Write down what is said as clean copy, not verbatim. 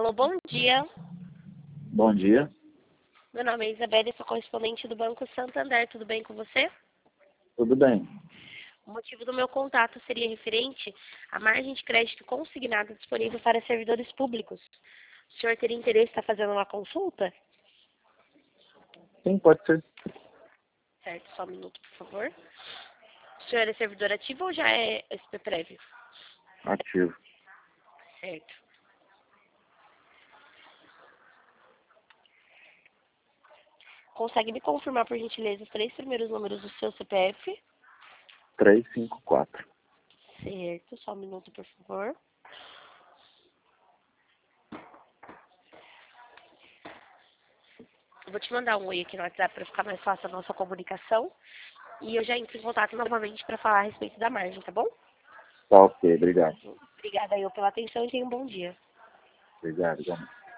Alô, bom dia. Bom dia. Meu nome é Isabelle, sou correspondente do Banco Santander. Tudo bem com você? Tudo bem? O motivo do meu contato seria referente à margem de crédito consignada disponível para servidores públicos. O senhor teria interesse em estar fazendo uma consulta? Sim, pode ser. Certo, só um minuto, por favor. O senhor é servidor ativo ou já é SP prévio? Ativo. Certo. Consegue me confirmar, por gentileza, os 3 primeiros números do seu CPF? 354. Certo, só um minuto, por favor. Eu vou te mandar um oi aqui no WhatsApp para ficar mais fácil a nossa comunicação. E eu já entro em contato novamente para falar a respeito da margem, tá bom? Tá ok, obrigado. Obrigada eu pela atenção e tenha um bom dia. Obrigado, igualmente.